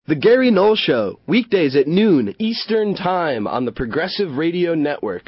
The Gary Null Show, weekdays at noon Eastern Time on the Progressive Radio Network.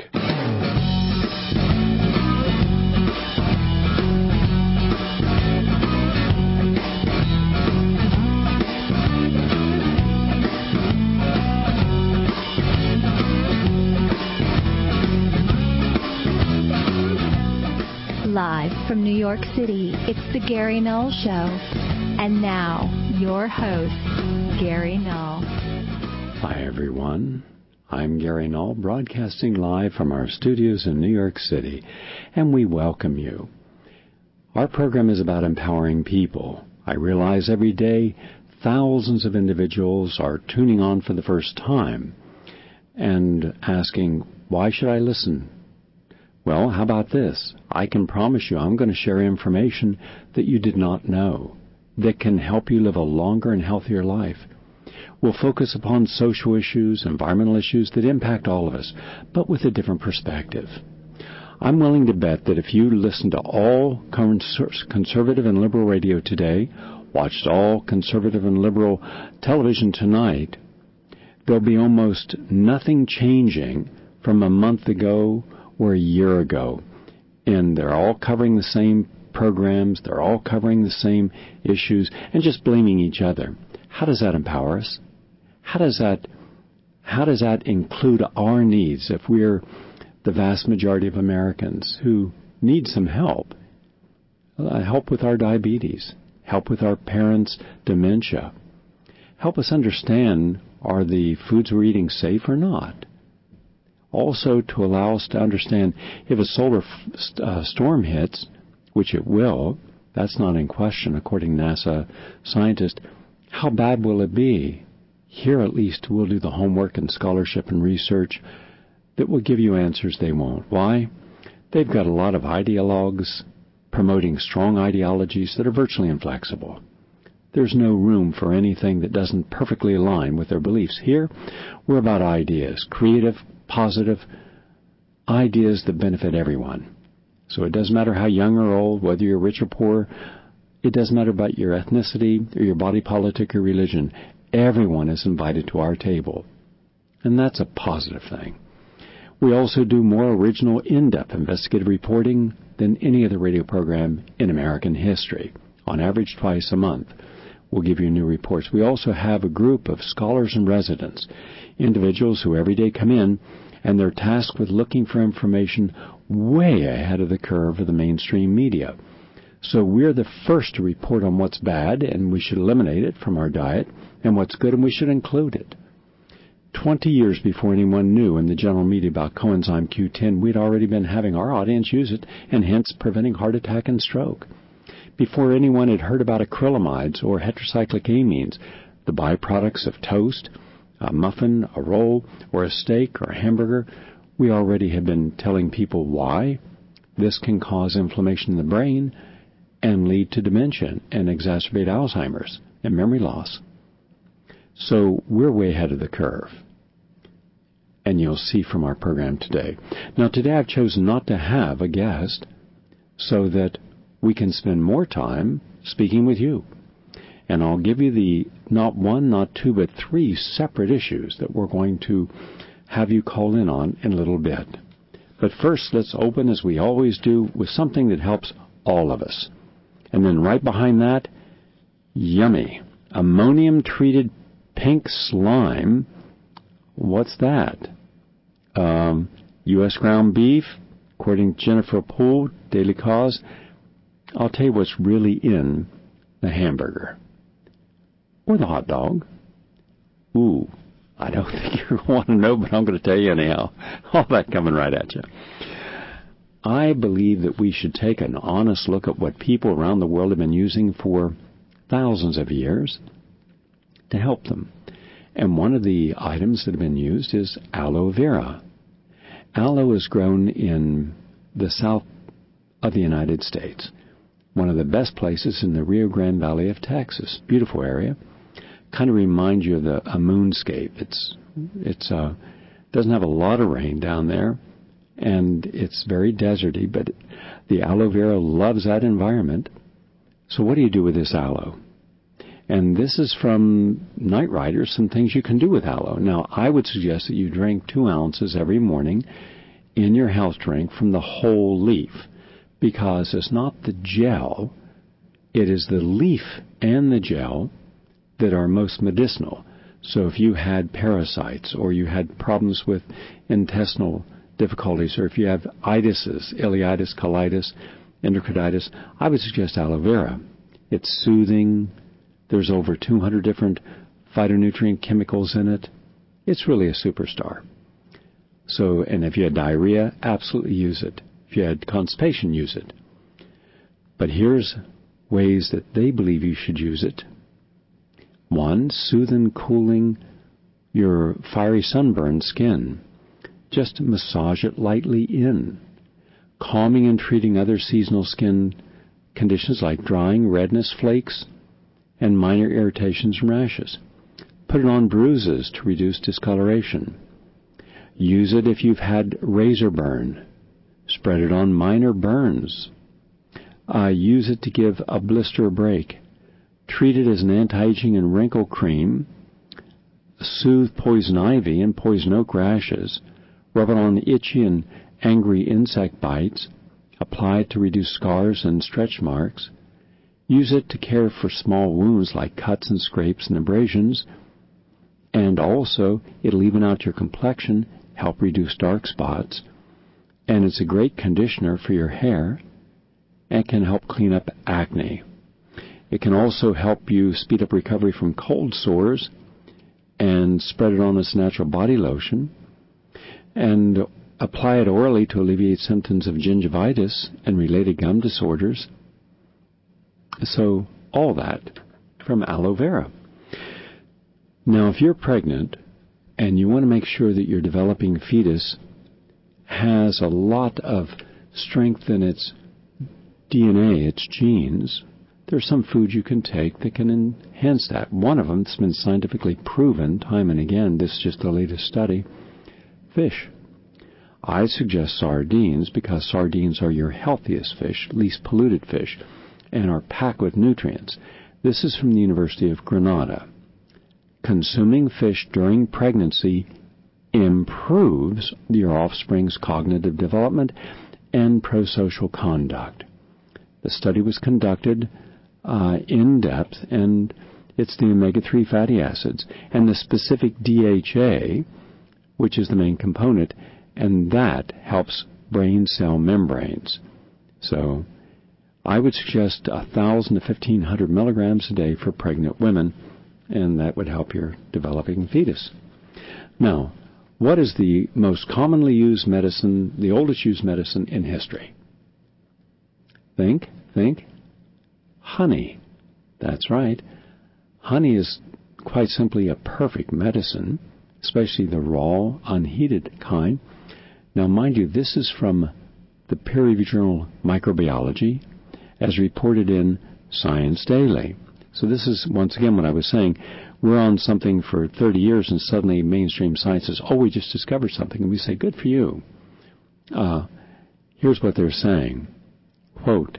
Live from New York City, it's The Gary Null Show. And now, your host, Gary Null. Hi, everyone. I'm Gary Null, broadcasting live from our studios in New York City, and we welcome you. Our program is about empowering people. I realize every day thousands of individuals are tuning on for the first time and asking, why should I listen? Well, how about this? I can promise you I'm going to share information that you did not know that can help you live a longer and healthier life. We'll focus upon social issues, environmental issues that impact all of us, but with a different perspective. I'm willing to bet that if you listen to all conservative and liberal radio today, watched all conservative and liberal television tonight, there'll be almost nothing changing from a month ago or a year ago. And they're all covering the same programs, they're all covering the same issues, and just blaming each other. How does that empower us? How does that include our needs if we're the vast majority of Americans who need some help? Help with our diabetes, help with our parents' dementia. Help us understand, are the foods we're eating safe or not? Also to allow us to understand if a solar storm hits, which it will, that's not in question according to NASA scientists, how bad will it be? Here at least we'll do the homework and scholarship and research that will give you answers they won't. Why? They've got a lot of ideologues promoting strong ideologies that are virtually inflexible. There's no room for anything that doesn't perfectly align with their beliefs. Here, we're about ideas, creative, positive ideas that benefit everyone. So it doesn't matter how young or old, whether you're rich or poor. It doesn't matter about your ethnicity or your body politic or religion. Everyone is invited to our table. And that's a positive thing. We also do more original, in-depth investigative reporting than any other radio program in American history. On average, twice a month, we'll give you new reports. We also have a group of scholars and residents, individuals who every day come in, and they're tasked with looking for information way ahead of the curve of the mainstream media. So we're the first to report on what's bad, and we should eliminate it from our diet, and what's good, and we should include it. 20 years before anyone knew in the general media about coenzyme Q10, we'd already been having our audience use it, and hence preventing heart attack and stroke. Before anyone had heard about acrylamides or heterocyclic amines, the byproducts of toast, a muffin, a roll, or a steak or a hamburger, we already have been telling people why this can cause inflammation in the brain and lead to dementia and exacerbate Alzheimer's and memory loss. So we're way ahead of the curve. And you'll see from our program today. Now today I've chosen not to have a guest so that we can spend more time speaking with you. And I'll give you the not one, not two, but three separate issues that we're going to have you call in on in a little bit. But first, let's open, as we always do, with something that helps all of us. And then right behind that, yummy, ammonium-treated pink slime. What's that? U.S. ground beef, according to Jennifer Poole, Daily Cause. I'll tell you what's really in the hamburger. Or the hot dog. Ooh, I don't think you want to know, but I'm going to tell you anyhow. All that coming right at you. I believe that we should take an honest look at what people around the world have been using for thousands of years to help them. And one of the items that have been used is aloe vera. Aloe is grown in the south of the United States. One of the best places in the Rio Grande Valley of Texas. Beautiful area. Kind of reminds you of a moonscape. It's doesn't have a lot of rain down there, and it's very deserty, but the aloe vera loves that environment. So what do you do with this aloe? And this is from Night Riders, some things you can do with aloe. Now, I would suggest that you drink 2 ounces every morning in your health drink from the whole leaf, because it's not the gel, it is the leaf and the gel that are most medicinal. So if you had parasites, or you had problems with intestinal difficulties, or if you have itises, ileitis, colitis, endocarditis, I would suggest aloe vera. It's soothing. There's over 200 different phytonutrient chemicals in it. It's really a superstar. So, and if you had diarrhea, absolutely use it. If you had constipation, use it. But here's ways that they believe you should use it. 1, soothing, cooling your fiery sunburned skin. Just massage it lightly in. Calming and treating other seasonal skin conditions like drying, redness, flakes, and minor irritations and rashes. Put it on bruises to reduce discoloration. Use it if you've had razor burn. Spread it on minor burns. Use it to give a blister a break. Treat it as an anti-aging and wrinkle cream. Soothe poison ivy and poison oak rashes. Rub it on itchy and angry insect bites. Apply it to reduce scars and stretch marks. Use it to care for small wounds like cuts and scrapes and abrasions. And also, it'll even out your complexion, help reduce dark spots. And it's a great conditioner for your hair and can help clean up acne. It can also help you speed up recovery from cold sores, and spread it on as natural body lotion. And apply it orally to alleviate symptoms of gingivitis and related gum disorders. So, all that from aloe vera. Now, if you're pregnant and you want to make sure that your developing fetus has a lot of strength in its DNA, its genes, there's some foods you can take that can enhance that. One of them that's been scientifically proven time and again, this is just the latest study, fish. I suggest sardines because sardines are your healthiest fish, least polluted fish, and are packed with nutrients. This is from the University of Granada. Consuming fish during pregnancy improves your offspring's cognitive development and prosocial conduct. The study was conducted in depth, and it's the omega-3 fatty acids and the specific DHA, which is the main component, and that helps brain cell membranes. So I would suggest 1,000 to 1,500 milligrams a day for pregnant women, and that would help your developing fetus. Now, what is the most commonly used medicine, the oldest used medicine in history? Think. Honey. That's right. Honey is quite simply a perfect medicine, especially the raw, unheated kind. Now, mind you, this is from the peer-reviewed journal Microbiology, as reported in Science Daily. So this is, once again, what I was saying. We're on something for 30 years, and suddenly mainstream science says, oh, we just discovered something. And we say, good for you. Here's what they're saying. Quote,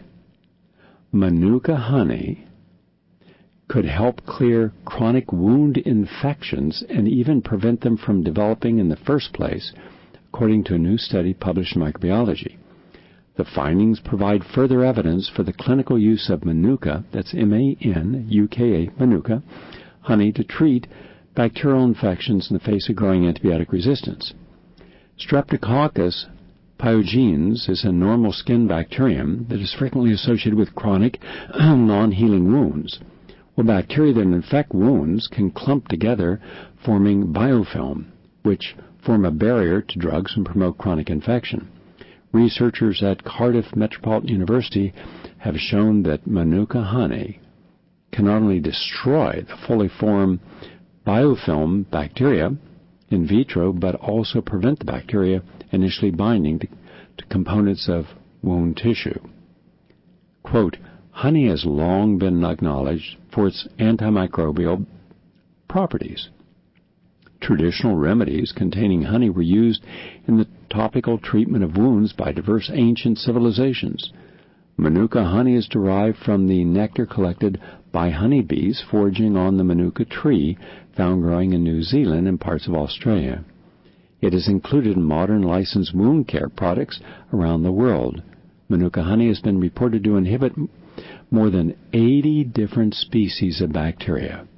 Manuka honey could help clear chronic wound infections and even prevent them from developing in the first place, according to a new study published in Microbiology. The findings provide further evidence for the clinical use of Manuka, that's M-A-N-U-K-A, Manuka, honey to treat bacterial infections in the face of growing antibiotic resistance. Streptococcus pyogenes is a normal skin bacterium that is frequently associated with chronic, non-healing wounds. Well, bacteria that infect wounds can clump together, forming biofilm, which form a barrier to drugs and promote chronic infection. Researchers at Cardiff Metropolitan University have shown that Manuka honey can not only destroy the fully formed biofilm bacteria in vitro, but also prevent the bacteria initially binding to components of wound tissue. Quote, honey has long been acknowledged for its antimicrobial properties. Traditional remedies containing honey were used in the topical treatment of wounds by diverse ancient civilizations. Manuka honey is derived from the nectar collected by honeybees foraging on the Manuka tree found growing in New Zealand and parts of Australia. It is included in modern licensed wound care products around the world. Manuka honey has been reported to inhibit more than 80 different species of bacteria.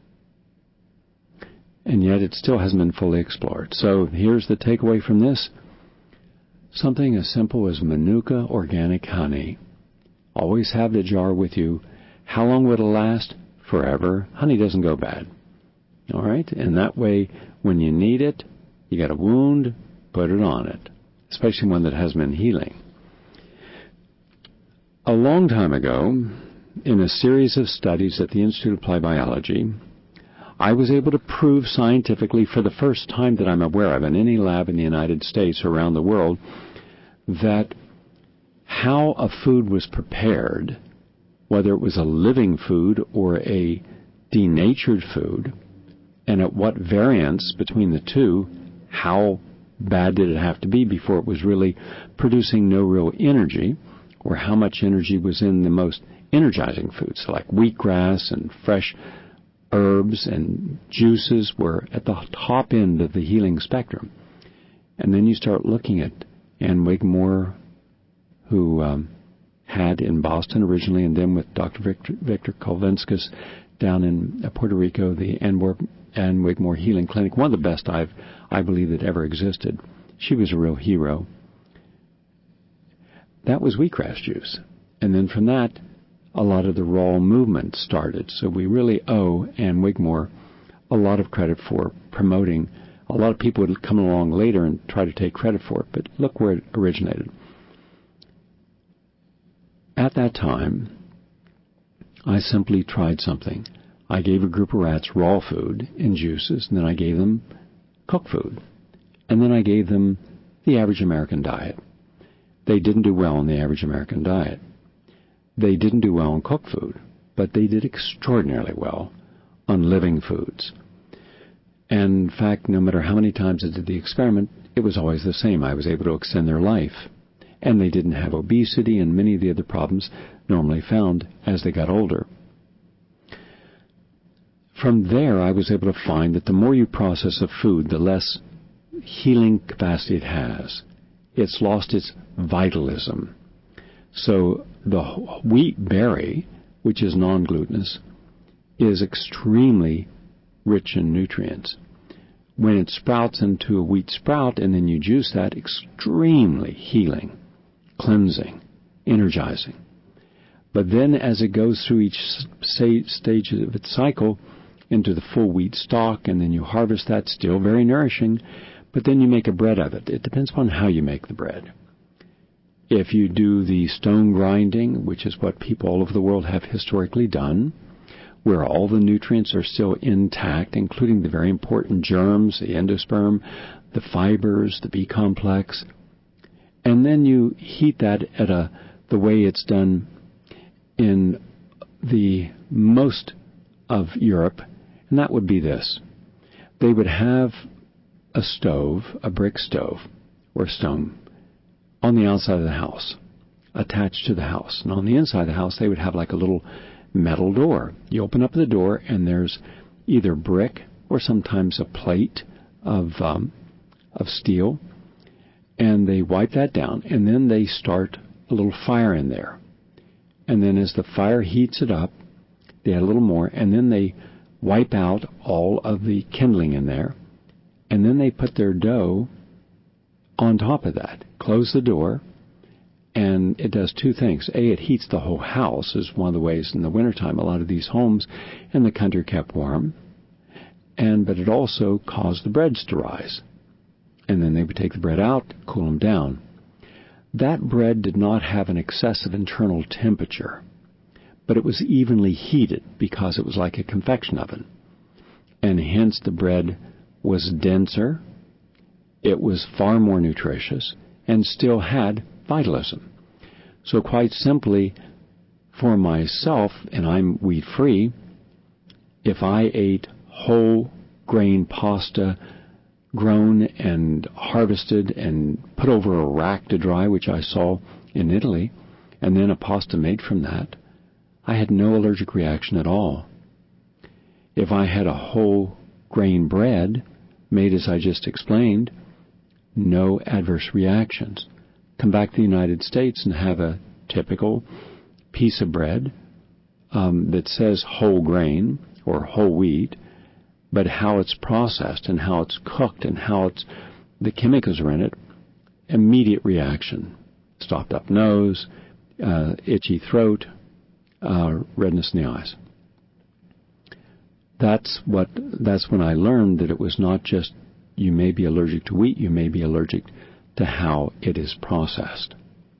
And yet it still hasn't been fully explored. So here's the takeaway from this. Something as simple as Manuka organic honey. Always have the jar with you. How long would it last? Forever. Honey doesn't go bad. All right? And that way, when you need it, you got a wound, put it on it, especially one that has been healing. A long time ago, in a series of studies at the Institute of Applied Biology, I was able to prove scientifically for the first time that I'm aware of in any lab in the United States or around the world that how a food was prepared, whether it was a living food or a denatured food, and at what variance between the two, how bad did it have to be before it was really producing no real energy, or how much energy was in the most energizing foods, like wheatgrass and fresh herbs and juices were at the top end of the healing spectrum. And then you start looking at Ann Wigmore, who had in Boston originally, and then with Dr. Victor Kolvenskis down in Puerto Rico, the Ann Wigmore Healing Clinic, one of the best I believe that ever existed. She was a real hero. That was wheatgrass juice. And then from that, a lot of the raw movement started. So we really owe Ann Wigmore a lot of credit for promoting. A lot of people would come along later and try to take credit for it, but look where it originated. At that time, I simply tried something. I gave a group of rats raw food and juices, and then I gave them cooked food. And then I gave them the average American diet. They didn't do well on the average American diet. They didn't do well on cooked food, but they did extraordinarily well on living foods. And in fact, no matter how many times I did the experiment, it was always the same. I was able to extend their life. And they didn't have obesity and many of the other problems normally found as they got older. From there, I was able to find that the more you process a food, the less healing capacity it has. It's lost its vitalism. So the wheat berry, which is non-glutinous, is extremely rich in nutrients. When it sprouts into a wheat sprout and then you juice that, extremely healing, cleansing, energizing. But then as it goes through each stage of its cycle into the full wheat stalk, and then you harvest that, still very nourishing, but then you make a bread of it. It depends upon how you make the bread. If you do the stone grinding, which is what people all over the world have historically done, where all the nutrients are still intact, including the very important germs, the endosperm, the fibers, the B-complex, and then you heat that at the way it's done in the most of Europe, and that would be this. They would have a stove, a brick stove, or stone, on the outside of the house, attached to the house. And on the inside of the house, they would have like a little metal door. You open up the door, and there's either brick or sometimes a plate of steel, and they wipe that down, and then they start a little fire in there. And then as the fire heats it up, they add a little more, and then they wipe out all of the kindling in there, and then they put their dough on top of that, close the door, and it does two things. A, it heats the whole house, is one of the ways in the wintertime a lot of these homes in the country kept warm, but it also caused the breads to rise. And then they would take the bread out, cool them down. That bread did not have an excessive internal temperature, but it was evenly heated because it was like a convection oven. And hence the bread was denser, it was far more nutritious, and still had vitalism. So quite simply, for myself, and I'm wheat-free, if I ate whole grain pasta grown and harvested and put over a rack to dry, which I saw in Italy, and then a pasta made from that, I had no allergic reaction at all. If I had a whole grain bread made as I just explained, no adverse reactions. Come back to the United States and have a typical piece of bread that says whole grain or whole wheat, but how it's processed and how it's cooked and how the chemicals are in it, immediate reaction. Stopped up nose, itchy throat, redness in the eyes. That's when I learned that it was not just you may be allergic to wheat, you may be allergic to how it is processed.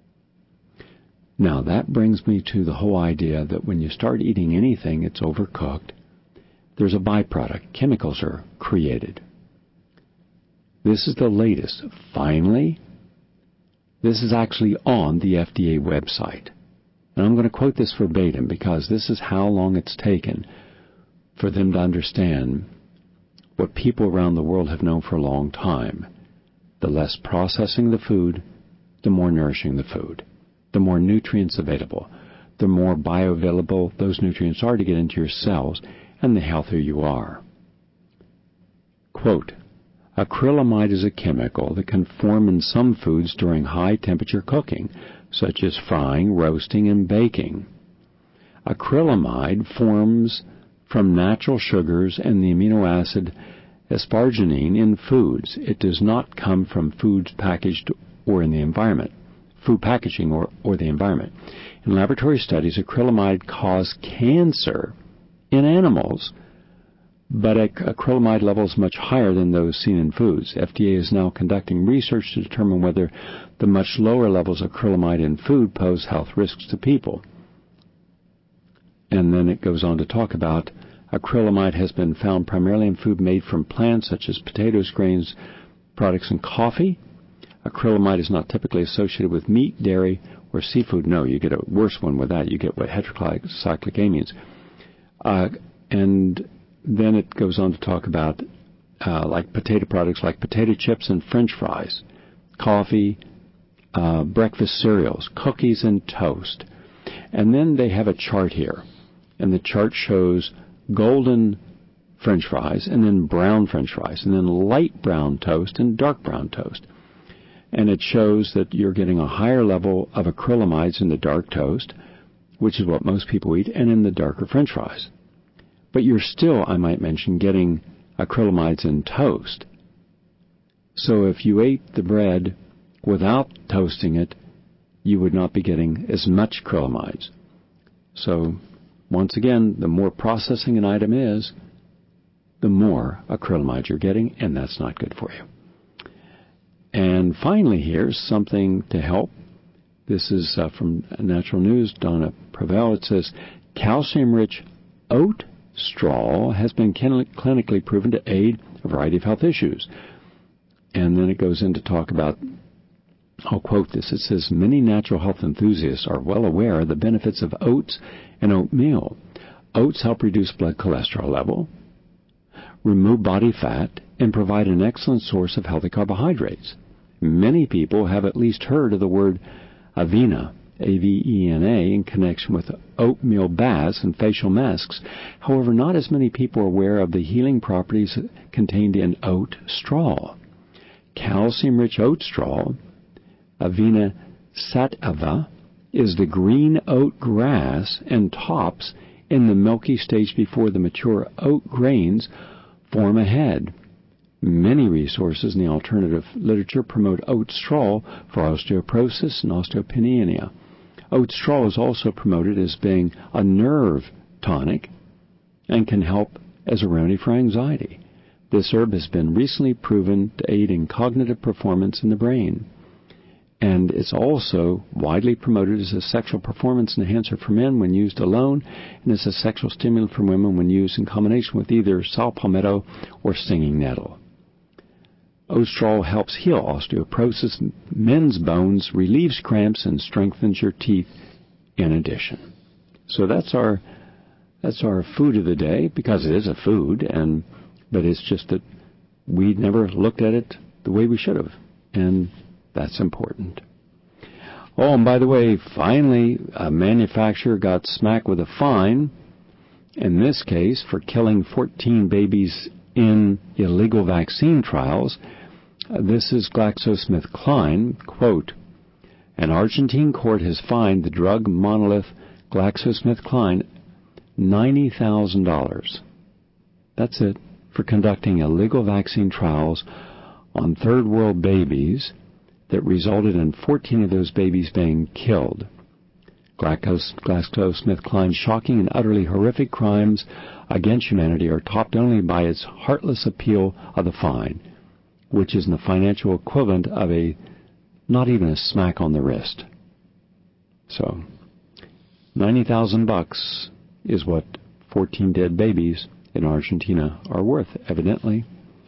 Now that brings me to the whole idea that when you start eating anything, it's overcooked. There's a byproduct. Chemicals are created. This is the latest. Finally, this is actually on the FDA website. And I'm going to quote this verbatim because this is how long it's taken for them to understand what people around the world have known for a long time. The less processing the food, the more nourishing the food, the more nutrients available, the more bioavailable those nutrients are to get into your cells, and the healthier you are. Quote, acrylamide is a chemical that can form in some foods during high temperature cooking, such as frying, roasting, and baking. Acrylamide forms from natural sugars and the amino acid asparagine in foods. It does not come from foods packaged or in the environment. Food packaging or the environment. In laboratory studies, acrylamide caused cancer in animals, but acrylamide levels much higher than those seen in foods. FDA is now conducting research to determine whether the much lower levels of acrylamide in food pose health risks to people. And then it goes on to talk about acrylamide has been found primarily in food made from plants such as potatoes, grains, products, and coffee. Acrylamide is not typically associated with meat, dairy, or seafood. No, you get a worse one with that. You get what heterocyclic amines. And then it goes on to talk about like potato products like potato chips and French fries, coffee, breakfast cereals, cookies, and toast. And then they have a chart here. And the chart shows golden French fries and then brown French fries and then light brown toast and dark brown toast. And it shows that you're getting a higher level of acrylamides in the dark toast, which is what most people eat, and in the darker French fries. But you're still, I might mention, getting acrylamides in toast. So if you ate the bread without toasting it, you would not be getting as much acrylamides. So, once again, the more processing an item is, the more acrylamides you're getting, and that's not good for you. And finally, here's something to help. This is from Natural News, Donna Prevel. It says, calcium-rich oat straw has been clinically proven to aid a variety of health issues. And then it goes in to talk about, I'll quote this, it says, many natural health enthusiasts are well aware of the benefits of oats and oatmeal. Oats help reduce blood cholesterol level, remove body fat, and provide an excellent source of healthy carbohydrates. Many people have at least heard of the word Avena, A-V-E-N-A, in connection with oatmeal baths and facial masks. However, not as many people are aware of the healing properties contained in oat straw. Calcium-rich oat straw, Avena sativa, is the green oat grass and tops in the milky stage before the mature oat grains form a head. Many resources in the alternative literature promote oat straw for osteoporosis and osteopenia. Oat straw is also promoted as being a nerve tonic and can help as a remedy for anxiety. This herb has been recently proven to aid in cognitive performance in the brain. And it's also widely promoted as a sexual performance enhancer for men when used alone, and as a sexual stimulant for women when used in combination with either saw palmetto or stinging nettle. Oat straw helps heal osteoporosis, men's bones, relieves cramps, and strengthens your teeth in addition. So that's our food of the day, because it is a food, but it's just that we never looked at it the way we should have, and that's important. Oh, and by the way, finally, a manufacturer got smacked with a fine In this case, for killing 14 babies in illegal vaccine trials. This is GlaxoSmithKline. Quote, an Argentine court has fined the drug monolith GlaxoSmithKline $90,000. That's it, for conducting illegal vaccine trials on third world babies that resulted in 14 of those babies being killed. GlaxoSmithKline's shocking and utterly horrific crimes against humanity are topped only by its heartless appeal of the fine, which is the financial equivalent of not even a smack on the wrist. So, $90,000 is what 14 dead babies in Argentina are worth, evidently.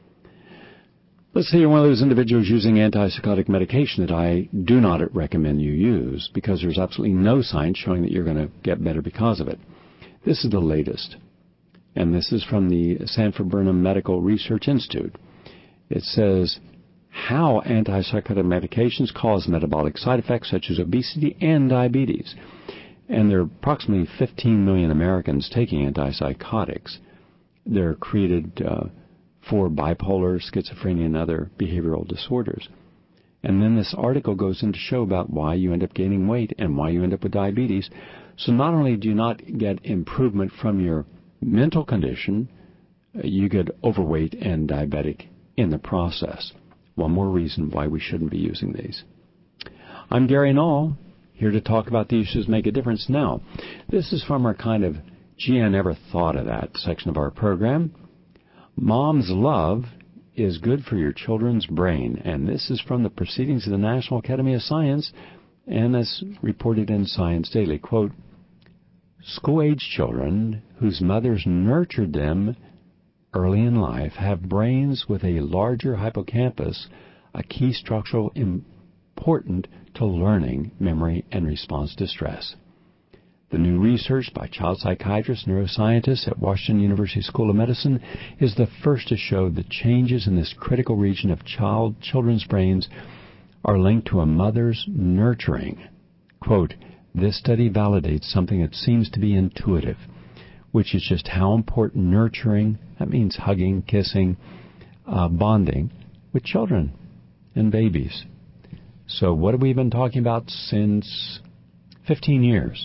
Let's say you're one of those individuals using antipsychotic medication that I do not recommend you use because there's absolutely no science showing that you're going to get better because of it. This is the latest, and this is from the Sanford Burnham Medical Research Institute. It says how antipsychotic medications cause metabolic side effects such as obesity and diabetes. And there are approximately 15 million Americans taking antipsychotics. They're created for bipolar, schizophrenia, and other behavioral disorders. And then this article goes into show about why you end up gaining weight and why you end up with diabetes. So not only do you not get improvement from your mental condition, you get overweight and diabetic in the process. One more reason why we shouldn't be using these. I'm Gary Null, here to talk about the issues that make a difference. Now, this is from our kind of, gee, I never thought of that section of our program. Mom's love is good for your children's brain. And this is from the Proceedings of the National Academy of Science, and as reported in Science Daily. Quote, school-age children whose mothers nurtured them early in life have brains with a larger hippocampus, a key structural important to learning, memory, and response to stress. The new research by child psychiatrists and neuroscientists at Washington University School of Medicine is the first to show that changes in this critical region of children's brains are linked to a mother's nurturing. Quote, this study validates something that seems to be intuitive, which is just how important nurturing, that means hugging, kissing, bonding, with children and babies. So what have we been talking about since 15 years?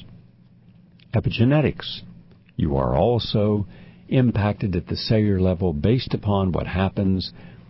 Epigenetics. You are also impacted at the cellular level based upon what happens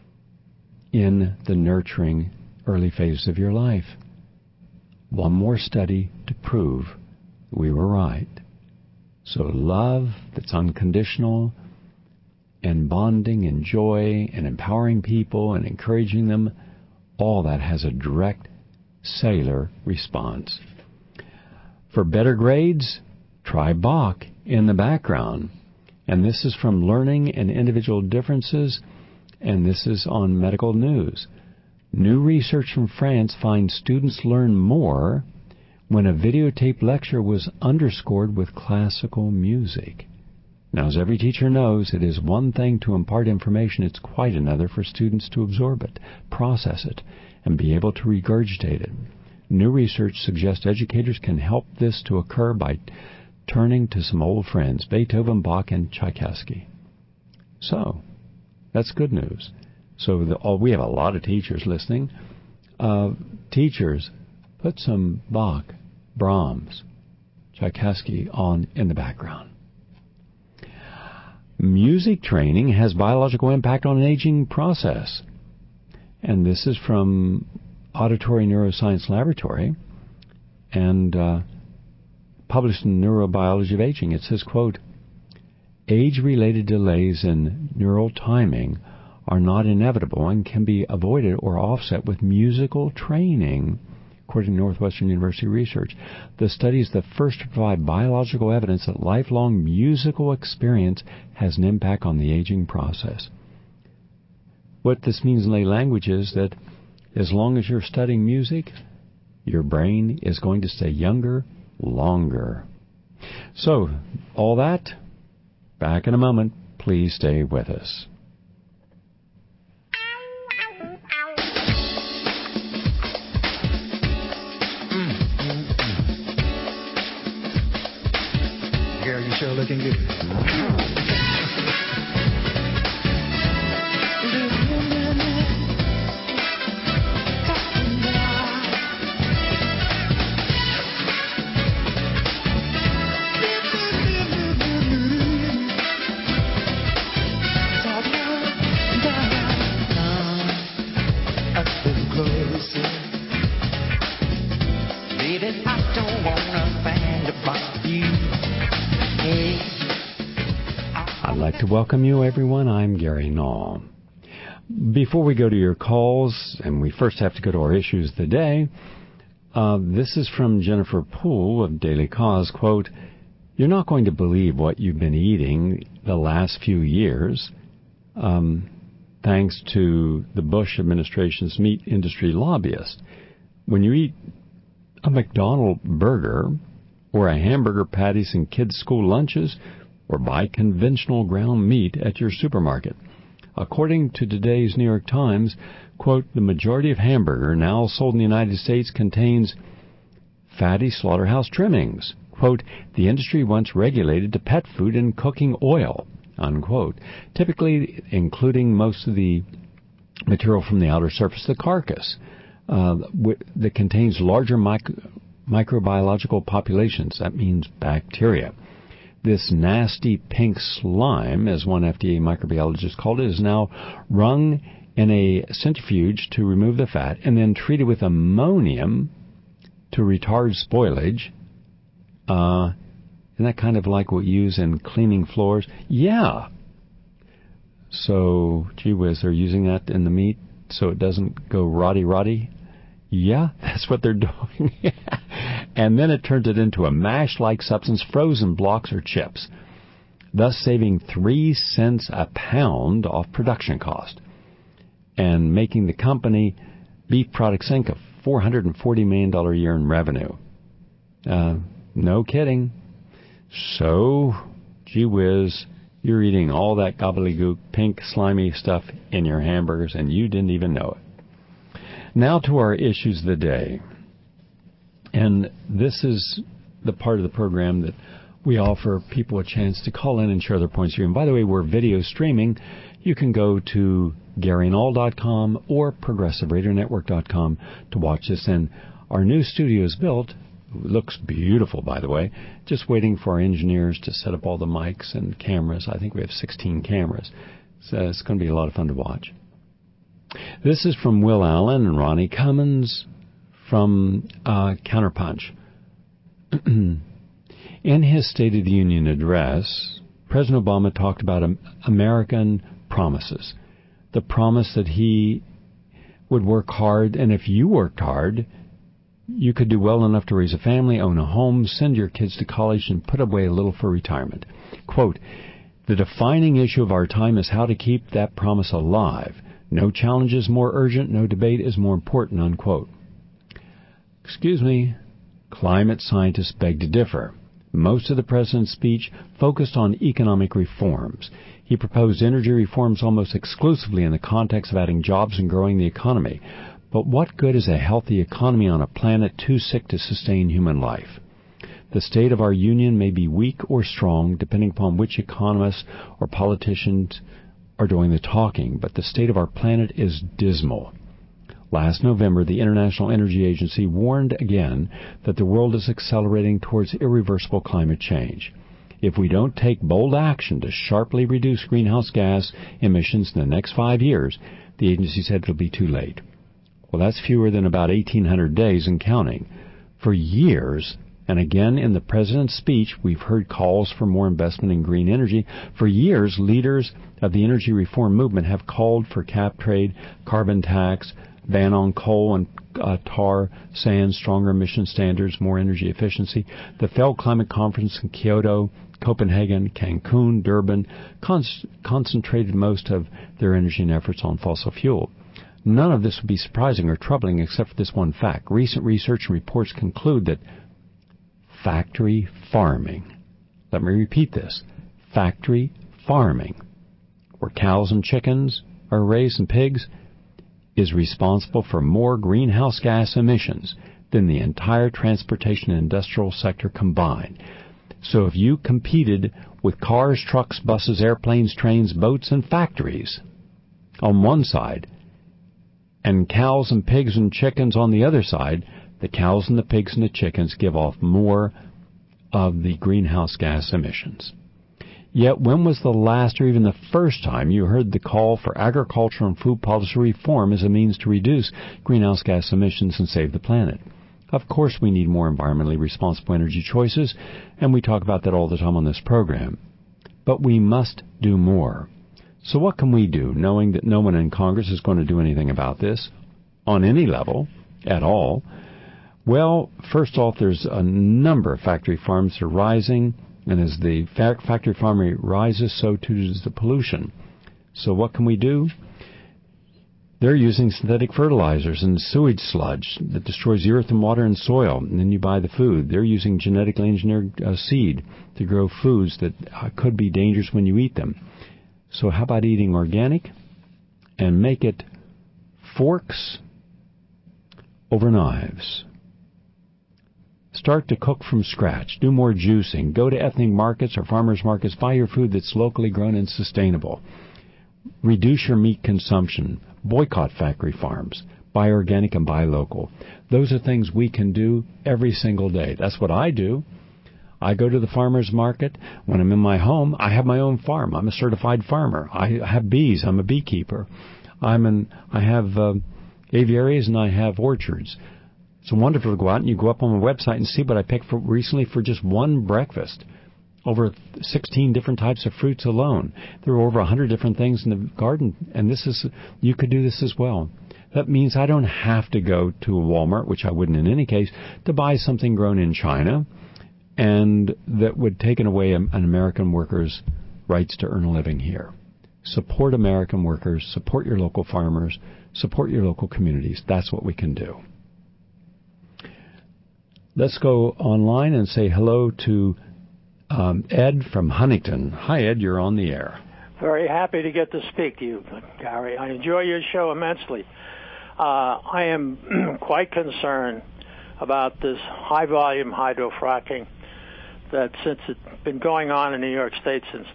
in the nurturing early phase of your life. One more study to prove we were right. So love that's unconditional and bonding and joy and empowering people and encouraging them, all that has a direct cellular response. For better grades, try Bach in the background. And this is from Learning and Individual Differences, and this is on Medical News. New research from France finds students learn more when a videotaped lecture was underscored with classical music. Now, as every teacher knows, it is one thing to impart information, it's quite another for students to absorb it, process it, and be able to regurgitate it. New research suggests educators can help this to occur by turning to some old friends, Beethoven, Bach, and Tchaikovsky. So, that's good news. So we have a lot of teachers listening. Teachers, put some Bach, Brahms, Tchaikovsky on in the background. Music training has biological impact on an aging process. And this is from Auditory Neuroscience Laboratory and published in Neurobiology of Aging. It says, quote, age-related delays in neural timing are not inevitable and can be avoided or offset with musical training, according to Northwestern University research. The study is the first to provide biological evidence that lifelong musical experience has an impact on the aging process. What this means in lay language is that as long as you're studying music, your brain is going to stay younger longer. So, all that, back in a moment. Please stay with us. Gary, you sure looking good. I'd like to welcome you, everyone. I'm Gary Null. Before we go to your calls, and we first have to go to our issues of the day, this is from Jennifer Poole of Daily Cause, quote, "You're not going to believe what you've been eating the last few years, thanks to the Bush administration's meat industry lobbyists. When you eat a McDonald's burger or a hamburger patties in kids' school lunches, or buy conventional ground meat at your supermarket. According to today's New York Times, quote, the majority of hamburger now sold in the United States contains fatty slaughterhouse trimmings. Quote, the industry once regulated to pet food and cooking oil, unquote, typically including most of the material from the outer surface of the carcass that contains larger microbiological populations. That means bacteria. This nasty pink slime, as one FDA microbiologist called it, is now wrung in a centrifuge to remove the fat and then treated with ammonium to retard spoilage. Isn't that kind of like what we use in cleaning floors? Yeah. So, gee whiz, they're using that in the meat so it doesn't go rotty? Yeah, that's what they're doing. And then it turns it into a mash-like substance, frozen blocks or chips, thus saving 3 cents a pound off production cost and making the company, Beef Products Inc., a $440 million a year in revenue. No kidding. So, gee whiz, you're eating all that gobbledygook, pink, slimy stuff in your hamburgers, and you didn't even know it. Now to our issues of the day. And this is the part of the program that we offer people a chance to call in and share their points of view. And by the way, we're video streaming. You can go to GaryNull.com or ProgressiveRadioNetwork.com to watch this. And our new studio is built. It looks beautiful, by the way. Just waiting for our engineers to set up all the mics and cameras. I think we have 16 cameras. So it's going to be a lot of fun to watch. This is from Will Allen and Ronnie Cummins from Counterpunch. In his State of the Union address, President Obama talked about American promises. The promise that he would work hard, and if you worked hard, you could do well enough to raise a family, own a home, send your kids to college, and put away a little for retirement. Quote, the defining issue of our time is how to keep that promise alive. No challenge is more urgent, no debate is more important, unquote. Excuse me, climate scientists beg to differ. Most of the president's speech focused on economic reforms. He proposed energy reforms almost exclusively in the context of adding jobs and growing the economy. But what good is a healthy economy on a planet too sick to sustain human life? The state of our union may be weak or strong, depending upon which economists or politicians are doing the talking, but the state of our planet is dismal. Last November, the International Energy Agency warned again that the world is accelerating towards irreversible climate change. If we don't take bold action to sharply reduce greenhouse gas emissions in the next 5 years, the agency said it'll be too late. Well, that's fewer than about 1,800 days and counting. For years, and again in the president's speech, we've heard calls for more investment in green energy. For years, leaders of the energy reform movement have called for cap trade, carbon tax, ban on coal and tar sands, stronger emission standards, more energy efficiency. The failed climate conference in Kyoto, Copenhagen, Cancun, Durban concentrated most of their energy and efforts on fossil fuel. None of this would be surprising or troubling except for this one fact. Recent research and reports conclude that factory farming, let me repeat this, factory farming, where cows and chickens are raised and pigs, is responsible for more greenhouse gas emissions than the entire transportation and industrial sector combined. So if you competed with cars, trucks, buses, airplanes, trains, boats, and factories on one side, and cows and pigs and chickens on the other side, the cows and the pigs and the chickens give off more of the greenhouse gas emissions. Yet when was the last or even the first time you heard the call for agricultural and food policy reform as a means to reduce greenhouse gas emissions and save the planet? Of course we need more environmentally responsible energy choices, and we talk about that all the time on this program. But we must do more. So what can we do, knowing that no one in Congress is going to do anything about this on any level at all? Well, first off, there's a number of factory farms that are rising, and as the factory farm rises, so too does the pollution. So what can we do? They're using synthetic fertilizers and sewage sludge that destroys the earth and water and soil, and then you buy the food. They're using genetically engineered seed to grow foods that could be dangerous when you eat them. So how about eating organic and make it forks over knives? Start to cook from scratch. Do more juicing. Go to ethnic markets or farmers markets. Buy your food that's locally grown and sustainable. Reduce your meat consumption. Boycott factory farms. Buy organic and buy local. Those are things we can do every single day. That's what I do. I go to the farmer's market. When I'm in my home, I have my own farm. I'm a certified farmer. I have bees. I'm a beekeeper. I have aviaries and I have orchards. It's wonderful to go out and you go up on my website and see what I picked for recently for just one breakfast. Over 16 different types of fruits alone. There are over 100 different things in the garden, and you could do this as well. That means I don't have to go to a Walmart, which I wouldn't in any case, to buy something grown in China, and that would take away an American worker's rights to earn a living here. Support American workers, support your local farmers, support your local communities. That's what we can do. Let's go online and say hello to Ed from Huntington. Hi, Ed. You're on the air. Very happy to get to speak to you, Gary. I enjoy your show immensely. I am quite concerned about this high-volume hydrofracking that since it's been going on in New York State since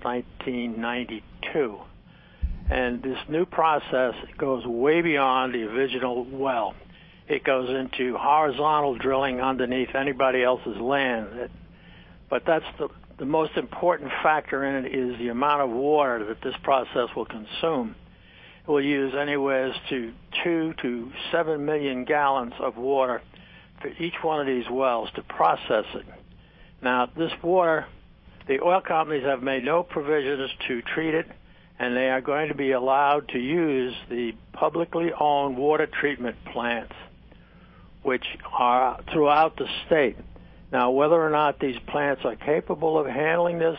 1992. And this new process goes way beyond the original well. It goes into horizontal drilling underneath anybody else's land. But that's the most important factor in it is the amount of water that this process will consume. It will use anywhere to 2 to 7 million gallons of water for each one of these wells to process it. Now, this water, the oil companies have made no provisions to treat it, and they are going to be allowed to use the publicly owned water treatment plants, which are throughout the state. Now, whether or not these plants are capable of handling this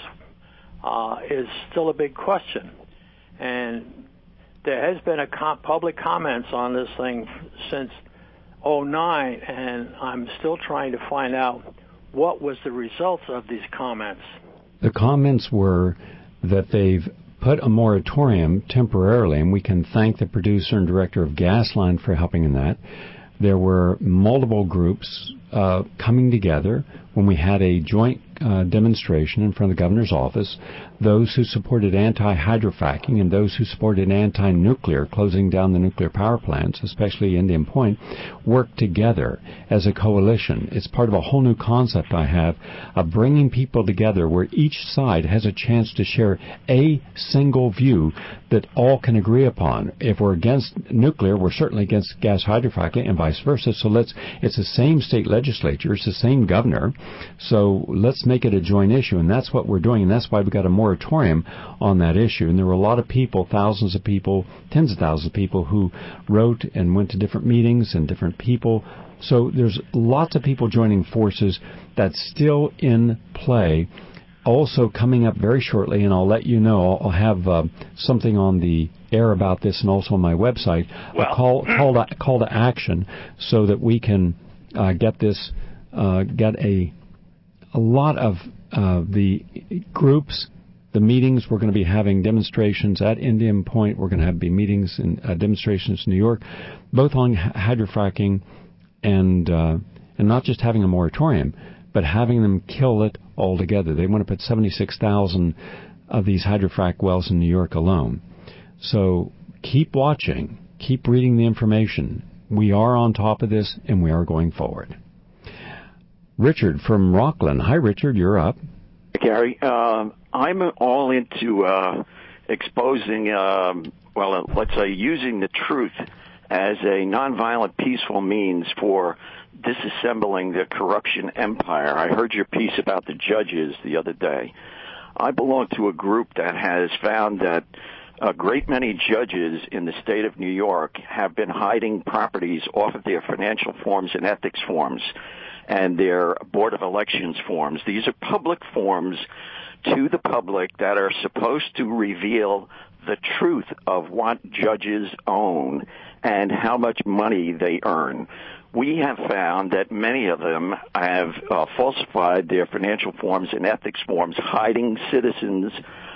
is still a big question. And there has been public comments on this thing since 2009, and I'm still trying to find out what was the results of these comments. The comments were that they've put a moratorium temporarily, and we can thank the producer and director of Gasline for helping in that. There were multiple groups coming together when we had a joint demonstration in front of the governor's office. Those who supported anti-hydrofracking and those who supported anti-nuclear, closing down the nuclear power plants, especially Indian Point, worked together as a coalition. It's part of a whole new concept I have of bringing people together where each side has a chance to share a single view that all can agree upon. If we're against nuclear, we're certainly against gas hydrofracking and vice versa. So it's the same state legislature, it's the same governor. So let's make it a joint issue, and that's what we're doing, and that's why we got a moratorium on that issue. And there were a lot of people, thousands of people, tens of thousands of people who wrote and went to different meetings and different people. So there's lots of people joining forces. That's still in play. Also coming up very shortly, and I'll let you know, I'll have something on the air about this and also on my website, a call to action so that we can get this, get a lot of the groups, the meetings. We're going to be having demonstrations at Indian Point. We're going to be meetings and demonstrations in New York, both on hydrofracking and not just having a moratorium, but having them kill it altogether. They want to put 76,000 of these hydrofrac wells in New York alone. So keep watching, keep reading the information. We are on top of this, and we are going forward. Richard from Rockland. Hi, Richard, you're up. Gary, I'm all into exposing, let's say using the truth as a nonviolent, peaceful means for disassembling the corruption empire. I heard your piece about the judges the other day. I belong to a group that has found that a great many judges in the state of New York have been hiding properties off of their financial forms and ethics forms and their Board of Elections forms. These are public forms to the public that are supposed to reveal the truth of what judges own and how much money they earn. We have found that many of them have falsified their financial forms and ethics forms, hiding citizens'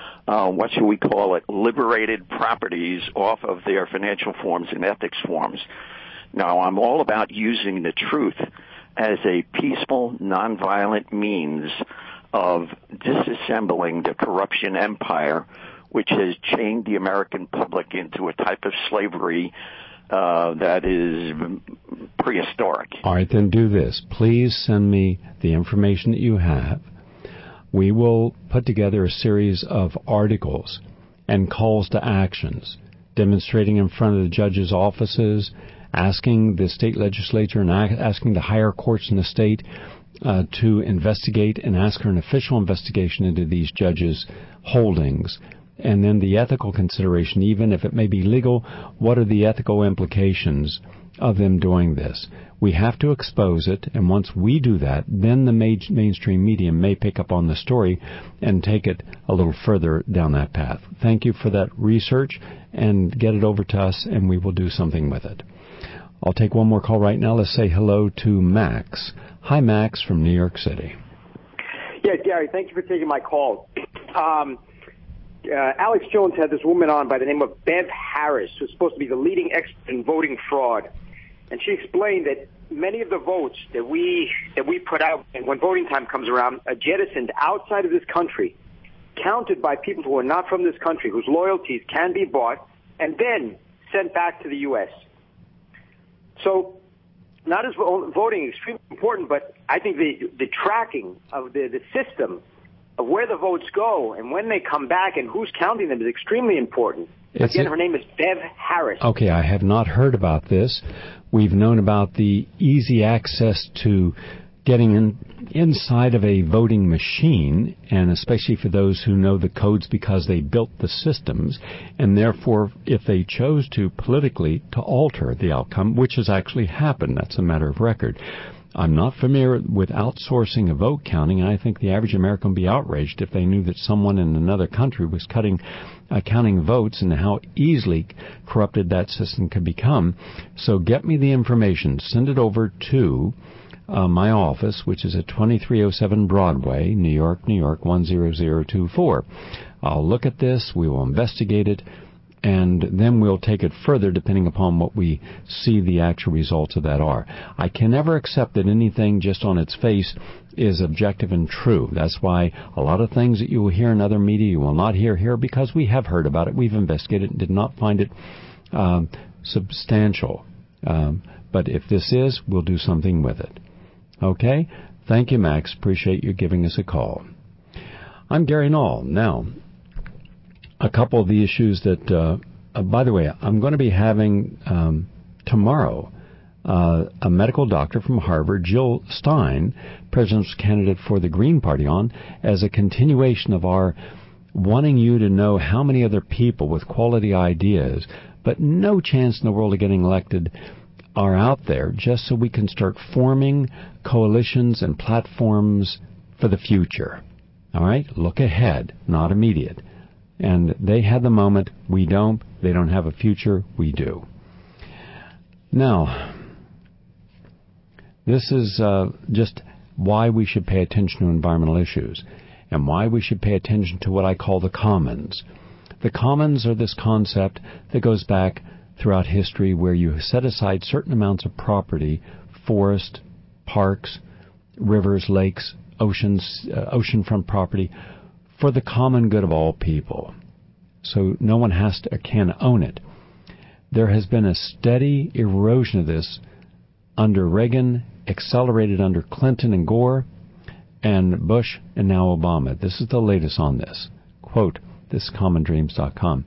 liberated properties off of their financial forms and ethics forms. Now, I'm all about using the truth as a peaceful, nonviolent means of disassembling the corruption empire, which has chained the American public into a type of slavery that is prehistoric. All right, then do this. Please send me the information that you have. We will put together a series of articles and calls to actions, demonstrating in front of the judges' offices, asking the state legislature and asking the higher courts in the state to investigate and ask for an official investigation into these judges' holdings. And then the ethical consideration, even if it may be legal, what are the ethical implications of them doing this? We have to expose it, and once we do that, then the mainstream media may pick up on the story and take it a little further down that path. Thank you for that research, and get it over to us, and we will do something with it. I'll take one more call right now. Let's say hello to Max. Hi, Max from New York City. Yeah, Gary, thank you for taking my call. Alex Jones had this woman on by the name of Bev Harris, who's supposed to be the leading expert in voting fraud. And she explained that many of the votes that we put out, and when voting time comes around, are jettisoned outside of this country, counted by people who are not from this country, whose loyalties can be bought, and then sent back to the U.S. So not as voting is extremely important, but I think the tracking of the system of where the votes go and when they come back and who's counting them is extremely important. Again, her name is Bev Harris. Okay, I have not heard about this. We've known about the easy access to getting inside of a voting machine, and especially for those who know the codes because they built the systems, and therefore, if they chose to politically to alter the outcome, which has actually happened, that's a matter of record. I'm not familiar with outsourcing of vote counting, and I think the average American would be outraged if they knew that someone in another country was counting votes and how easily corrupted that system could become. So get me the information. Send it over to my office, which is at 2307 Broadway, New York, 10024. I'll look at this. We will investigate it. And then we'll take it further depending upon what we see the actual results of that are. I can never accept that anything just on its face is objective and true. That's why a lot of things that you will hear in other media you will not hear here, because we have heard about it, we've investigated it, and did not find it substantial. But if this is, we'll do something with it. Okay? Thank you, Max. Appreciate you giving us a call. I'm Gary Null. Now, a couple of the issues that, by the way, I'm going to be having tomorrow a medical doctor from Harvard, Jill Stein, president's candidate for the Green Party, on as a continuation of our wanting you to know how many other people with quality ideas, but no chance in the world of getting elected, are out there, just so we can start forming coalitions and platforms for the future. All right? Look ahead, not immediate. And they had the moment, we don't. They don't have a future, we do. Now, this is just why we should pay attention to environmental issues and why we should pay attention to what I call the commons. The commons are this concept that goes back throughout history where you set aside certain amounts of property, forest, parks, rivers, lakes, oceans, oceanfront property for the common good of all people. So no one can own it. There has been a steady erosion of this under Reagan, accelerated under Clinton and Gore, and Bush, and now Obama. This is the latest on this. Quote, this is commondreams.com.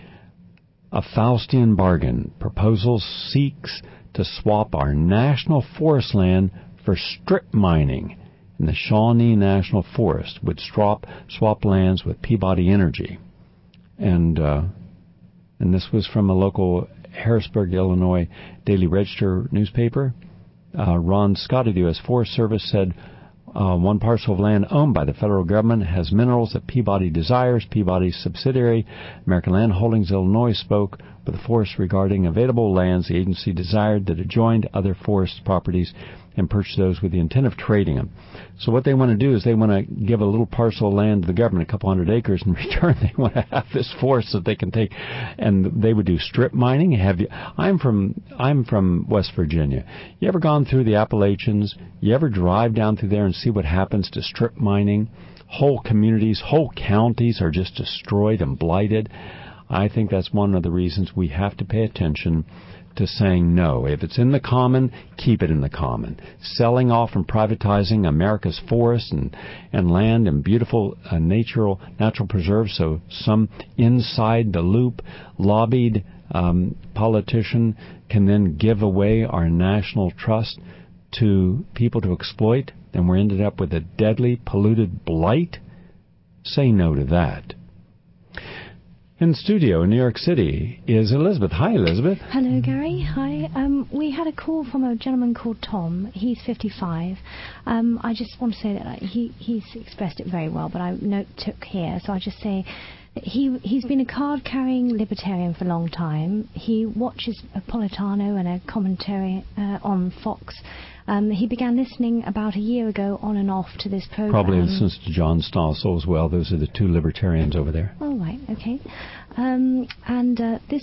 A Faustian bargain proposal seeks to swap our national forest land for strip mining in the Shawnee National Forest, would swap lands with Peabody Energy. And this was from a local Harrisburg, Illinois Daily Register newspaper. Ron Scott of the U.S. Forest Service said one parcel of land owned by the federal government has minerals that Peabody desires. Peabody's subsidiary, American Land Holdings Illinois, spoke with the forest regarding available lands. The agency desired that it joined other forest properties and purchase those with the intent of trading them. So what they want to do is they want to give a little parcel of land to the government, a couple hundred acres. In return, they want to have this forest that they can take, and they would do strip mining. I'm from West Virginia. You ever gone through the Appalachians? You ever drive down through there and see what happens to strip mining? Whole communities, whole counties are just destroyed and blighted. I think that's one of the reasons we have to pay attention to saying no. If it's in the common, keep it in the common. Selling off and privatizing America's forests and land and beautiful natural preserves, so some inside the loop lobbied politician can then give away our national trust to people to exploit, then we're ended up with a deadly polluted blight. Say no to that. In studio in New York City is Elizabeth. Hi, Elizabeth. Hello, Gary. Hi. We had a call from a gentleman called Tom. He's 55. I just want to say that he's expressed it very well, but I took here, so I just say that he's been a card-carrying libertarian for a long time. He watches a Politano and a commentary on Fox. He began listening about a year ago on and off to this program. Probably listens to John Stossel as well. Those are the two libertarians over there. Oh, right, okay. This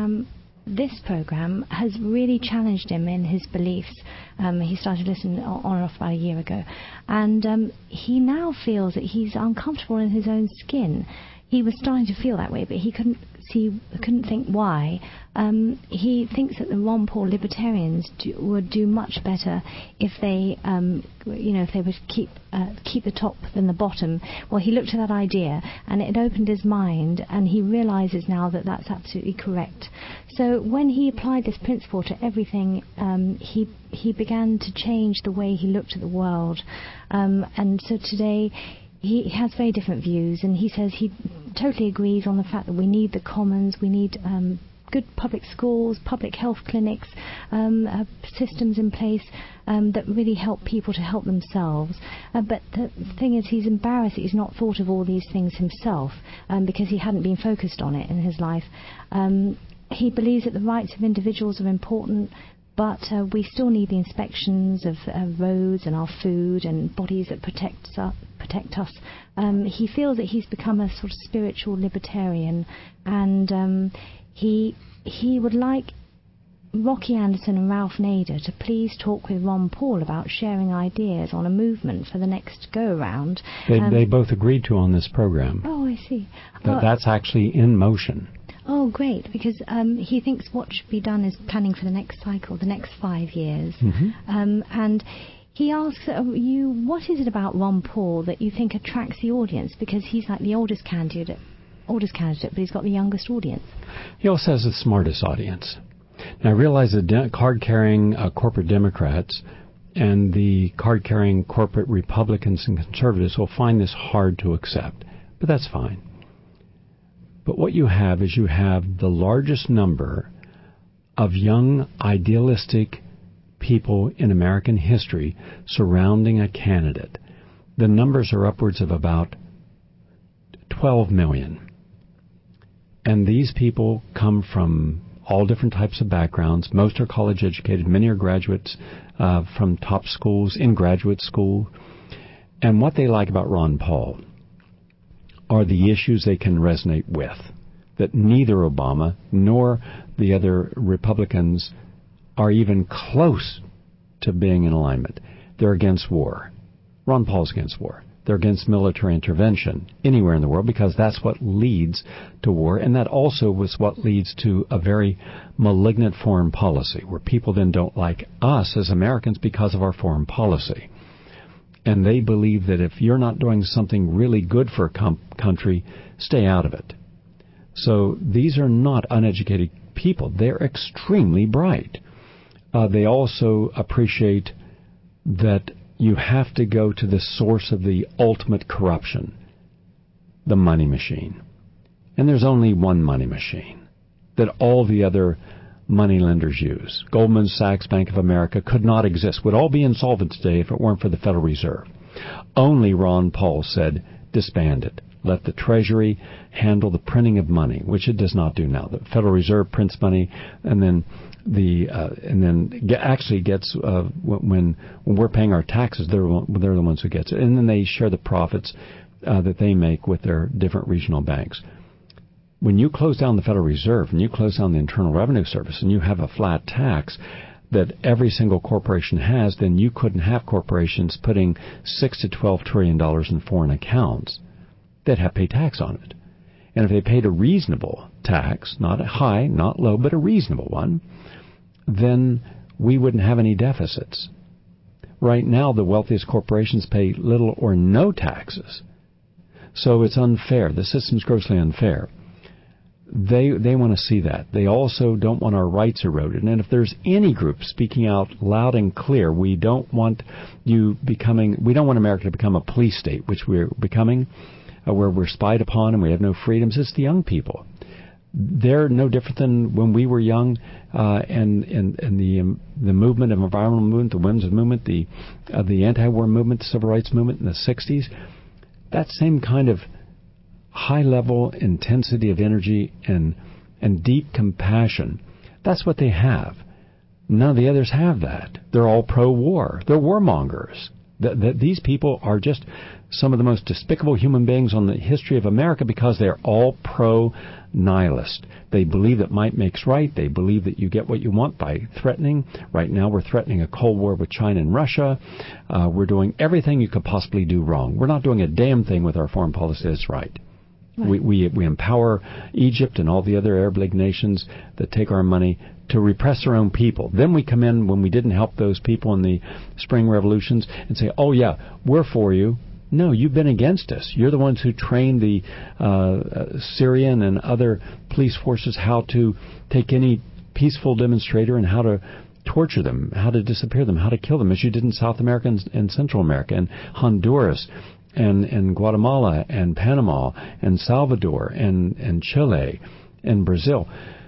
program has really challenged him in his beliefs. He started listening on and off about a year ago. And he now feels that he's uncomfortable in his own skin. He was starting to feel that way, but he couldn't think why. He thinks that the Ron Paul libertarians would do much better if they, if they would keep the top than the bottom. Well, he looked at that idea, and it opened his mind, and he realizes now that that's absolutely correct. So when he applied this principle to everything, he began to change the way he looked at the world. And so today, he has very different views, and he says he totally agrees on the fact that we need the commons, we need good public schools, public health clinics, systems in place that really help people to help themselves. But the thing is, he's embarrassed that he's not thought of all these things himself because he hadn't been focused on it in his life. He believes that the rights of individuals are important, but we still need the inspections of roads and our food and bodies that protect us. He feels that he's become a sort of spiritual libertarian, and he would like Rocky Anderson and Ralph Nader to please talk with Ron Paul about sharing ideas on a movement for the next go-around. They both agreed to on this program. Oh, I see. That's actually in motion. Oh, great, because he thinks what should be done is planning for the next cycle, the next 5 years. Mm-hmm. And he asks you, what is it about Ron Paul that you think attracts the audience? Because he's like the oldest candidate, but he's got the youngest audience. He also has the smartest audience. Now, I realize the card-carrying corporate Democrats and the card-carrying corporate Republicans and conservatives will find this hard to accept, but that's fine. But what you have is the largest number of young, idealistic people in American history surrounding a candidate. The numbers are upwards of about 12 million. And these people come from all different types of backgrounds. Most are college educated. Many are graduates from top schools, in graduate school. And what they like about Ron Paul are the issues they can resonate with, that neither Obama nor the other Republicans are even close to being in alignment. They're against war. Ron Paul's against war. They're against military intervention anywhere in the world because that's what leads to war, and that also was what leads to a very malignant foreign policy, where people then don't like us as Americans because of our foreign policy. And they believe that if you're not doing something really good for a country, stay out of it. So these are not uneducated people. They're extremely bright. They also appreciate that you have to go to the source of the ultimate corruption, the money machine. And there's only one money machine that all the other money lenders use. Goldman Sachs, Bank of America could not exist, would all be insolvent today if it weren't for the Federal Reserve. Only Ron Paul said, disband it. Let the Treasury handle the printing of money, which it does not do now. The Federal Reserve prints money, and then actually gets when we're paying our taxes, they're the ones who gets it, and then they share the profits that they make with their different regional banks. When you close down the Federal Reserve and you close down the Internal Revenue Service and you have a flat tax that every single corporation has, then you couldn't have corporations putting $6 to $12 trillion in foreign accounts. They'd have to pay tax on it. And if they paid a reasonable tax, not a high, not low, but a reasonable one, then we wouldn't have any deficits. Right now, the wealthiest corporations pay little or no taxes. So it's unfair. The system's grossly unfair. They want to see that. They also don't want our rights eroded. And if there's any group speaking out loud and clear, we don't want America to become a police state, which we're becoming, where we're spied upon and we have no freedoms. It's the young people. They're no different than when we were young, and the movement of environmental movement, the women's movement, the anti-war movement, the civil rights movement in the 60s. That same kind of high-level intensity of energy and deep compassion, that's what they have. None of the others have that. They're all pro-war. They're warmongers. These people are just some of the most despicable human beings on the history of America because they're all pro-nihilist. They believe that might makes right. They believe that you get what you want by threatening. Right now we're threatening a Cold War with China and Russia. We're doing everything you could possibly do wrong. We're not doing a damn thing with our foreign policy that's right. We empower Egypt and all the other Arab League nations that take our money to repress their own people. Then we come in when we didn't help those people in the spring revolutions and say, oh yeah, we're for you. No, you've been against us. You're the ones who trained the Syrian and other police forces how to take any peaceful demonstrator and how to torture them, how to disappear them, how to kill them, as you did in South America and Central America and Honduras and Guatemala and Panama and Salvador and Chile and Brazil.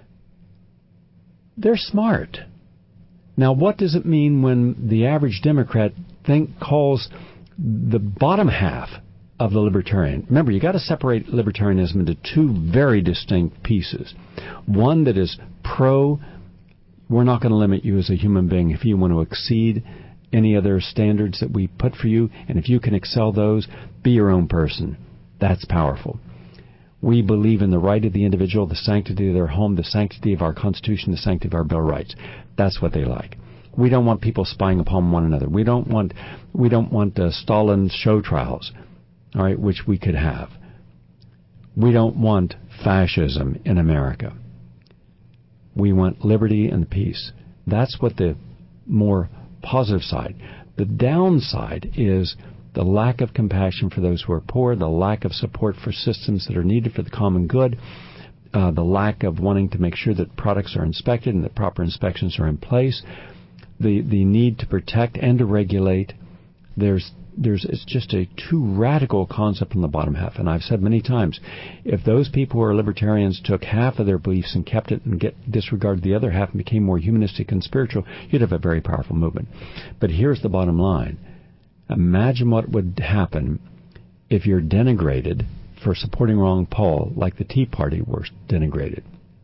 They're smart. Now, what does it mean when the average Democrat calls the bottom half of the libertarian? Remember, you got to separate libertarianism into two very distinct pieces. One that is we're not going to limit you as a human being if you want to exceed any other standards that we put for you, and if you can excel those, be your own person. That's powerful. We believe in the right of the individual, the sanctity of their home, the sanctity of our Constitution, the sanctity of our Bill of Rights. That's what they like. We don't want people spying upon one another. We don't want Stalin's show trials, all right, which we could have. We don't want fascism in America. We want liberty and peace. That's what the more positive side. The downside is the lack of compassion for those who are poor, the lack of support for systems that are needed for the common good, the lack of wanting to make sure that products are inspected and that proper inspections are in place, the need to protect and to regulate. It's just a too radical concept on the bottom half. And I've said many times, if those people who are libertarians took half of their beliefs and kept it and disregarded the other half and became more humanistic and spiritual, you'd have a very powerful movement. But here's the bottom line. Imagine what would happen if you're denigrated for supporting Ron Paul like the Tea Party were denigrated.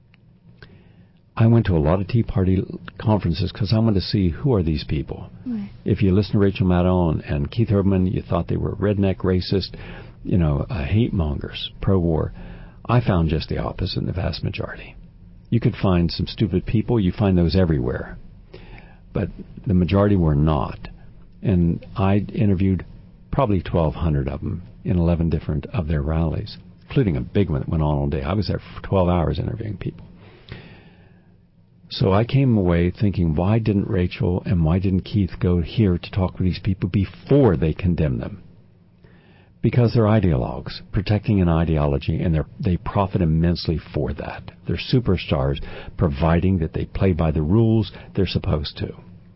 I went to a lot of Tea Party conferences because I wanted to see who are these people. Right. If you listen to Rachel Maddow and Keith Urban, you thought they were redneck, racist, hate mongers, pro-war. I found just the opposite in the vast majority. You could find some stupid people. You find those everywhere. But the majority were not. And I interviewed probably 1,200 of them in 11 different of their rallies, including a big one that went on all day. I was there for 12 hours interviewing people. So I came away thinking, why didn't Rachel and why didn't Keith go here to talk with these people before they condemn them? Because they're ideologues, protecting an ideology, and they profit immensely for that. They're superstars, providing that they play by the rules they're supposed to.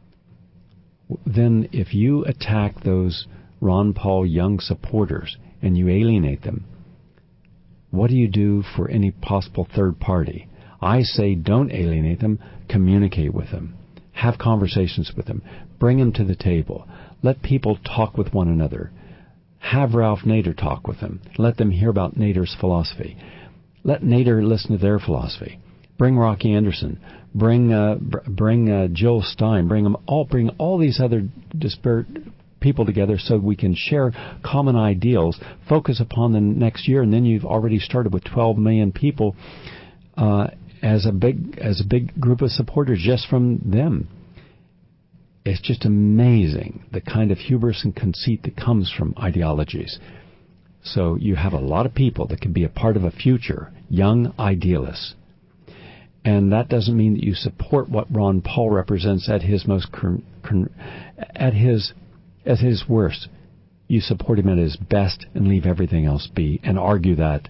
Then if you attack those Ron Paul Young supporters and you alienate them, what do you do for any possible third party? I say don't alienate them, communicate with them. Have conversations with them. Bring them to the table. Let people talk with one another. Have Ralph Nader talk with them. Let them hear about Nader's philosophy. Let Nader listen to their philosophy. Bring Rocky Anderson. Bring Jill Stein. Bring all these other disparate people together so we can share common ideals. Focus upon the next year, and then you've already started with 12 million people as a big group of supporters just from them. It's just amazing the kind of hubris and conceit that comes from ideologies. So you have a lot of people that can be a part of a future, young idealists. And that doesn't mean that you support what Ron Paul represents at his most at his worst. You support him at his best and leave everything else be, and argue that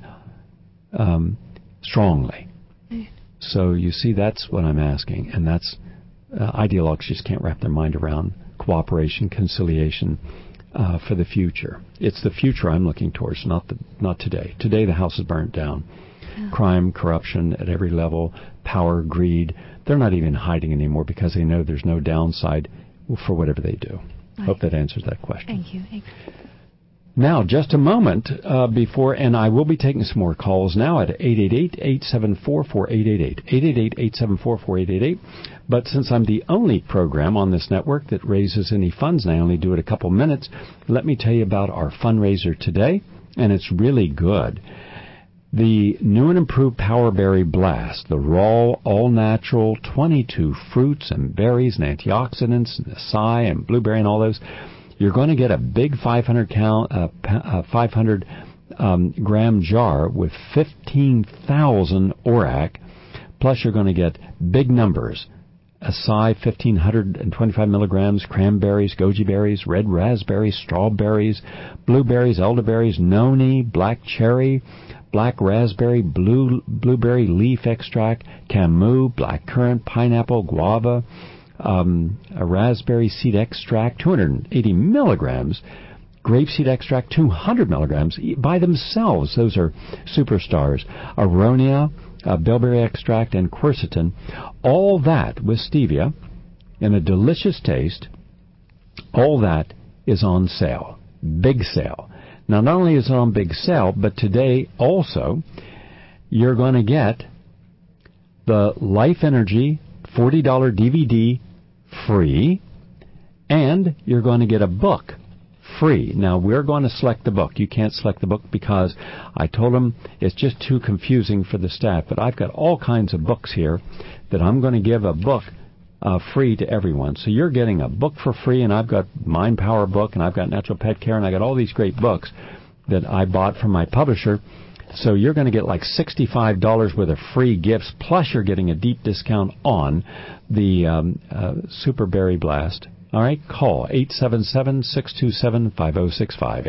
strongly. So you see, that's what I'm asking, and that's ideologues just can't wrap their mind around cooperation, conciliation for the future. It's the future I'm looking towards, not today. Today the house is burnt down. Yeah. Crime, corruption at every level, power, greed. They're not even hiding anymore because they know there's no downside for whatever they do. Right. Hope that answers that question. Thank you. Now, just a moment before, and I will be taking some more calls now at 888-874-4888, 888-874-4888. But since I'm the only program on this network that raises any funds, and I only do it a couple minutes, let me tell you about our fundraiser today, and it's really good. The new and improved Power Berry Blast, the raw, all-natural, 22 fruits and berries and antioxidants and acai and blueberry and all those. You're going to get a big 500 gram jar with 15,000 ORAC, plus you're going to get big numbers. Acai, 1,525 milligrams, cranberries, goji berries, red raspberries, strawberries, blueberries, elderberries, noni, black cherry, black raspberry, blueberry leaf extract, camu, blackcurrant, pineapple, guava, a raspberry seed extract, 280 milligrams, grapeseed extract, 200 milligrams by themselves. Those are superstars. Aronia, bilberry extract, and quercetin. All that with stevia in a delicious taste. All that is on sale. Big sale. Now, not only is it on big sale, but today also you're going to get the Life Energy $40 DVD free, and you're going to get a book free. Now, we're going to select the book. You can't select the book because I told them it's just too confusing for the staff, but I've got all kinds of books here that I'm going to give a book free to everyone. So you're getting a book for free, and I've got Mind Power book, and I've got Natural Pet Care, and I got all these great books that I bought from my publisher. So you're going to get like $65 worth of free gifts, plus you're getting a deep discount on the Super Berry Blast. All right, call 877-627-5065,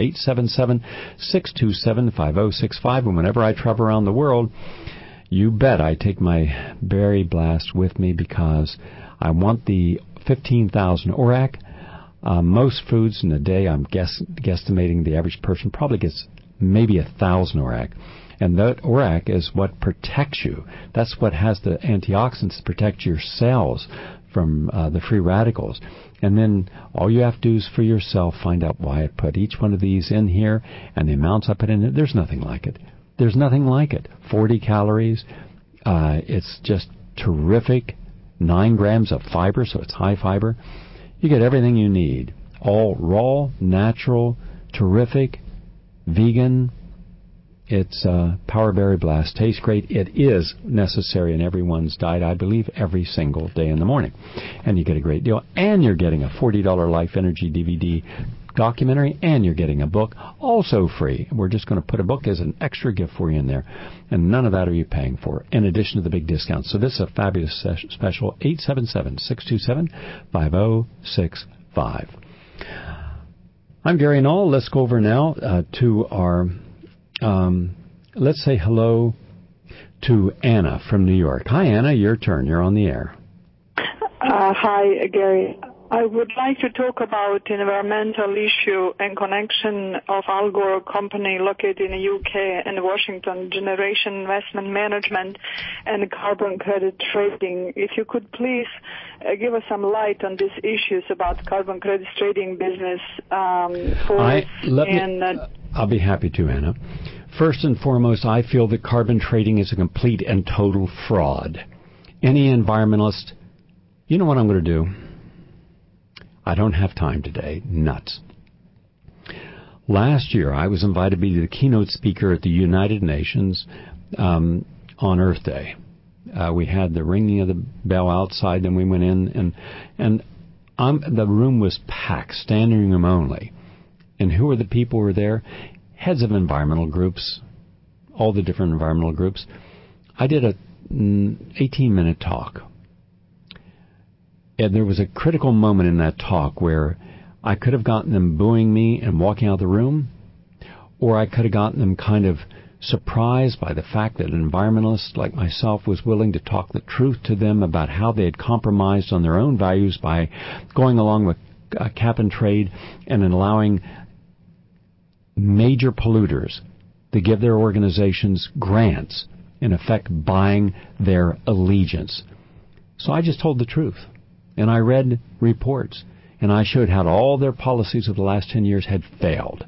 877-627-5065, and whenever I travel around the world, you bet I take my Berry Blast with me because I want the 15,000 ORAC. Most foods in a day, I'm guesstimating the average person probably gets maybe 1,000 ORAC. And that ORAC is what protects you. That's what has the antioxidants to protect your cells from the free radicals. And then all you have to do is for yourself find out why I put each one of these in here and the amounts I put in it. There's nothing like it. There's nothing like it. 40 calories. It's just terrific. 9 grams of fiber, so it's high fiber. You get everything you need. All raw, natural, terrific, vegan. It's Power Berry Blast. Tastes great. It is necessary in everyone's diet, I believe, every single day in the morning. And you get a great deal. And you're getting a $40 Life Energy DVD documentary, and you're getting a book, also free. We're just going to put a book as an extra gift for you in there, and none of that are you paying for, in addition to the big discounts. So this is a fabulous special, 877-627-5065. I'm Gary Null. Let's go over now to our, let's say hello to Anna from New York. Hi, Anna, your turn. You're on the air. Hi, Gary. I would like to talk about environmental issue in connection of Al Gore company located in the UK and Washington, Generation Investment Management and carbon credit trading. If you could please give us some light on these issues about carbon credit trading business I'll be happy to, Anna. First and foremost, I feel that carbon trading is a complete and total fraud. Any environmentalist, you know what I'm going to do? I don't have time today. Nuts. Last year, I was invited to be the keynote speaker at the United Nations on Earth Day. We had the ringing of the bell outside, then we went in, and the room was packed, standing room only. And who were the people who were there? Heads of environmental groups, all the different environmental groups. I did a 18-minute talk. And there was a critical moment in that talk where I could have gotten them booing me and walking out of the room, or I could have gotten them kind of surprised by the fact that an environmentalist like myself was willing to talk the truth to them about how they had compromised on their own values by going along with cap and trade and allowing major polluters to give their organizations grants, in effect buying their allegiance. So I just told the truth. And I read reports, and I showed how all their policies of the last 10 years had failed.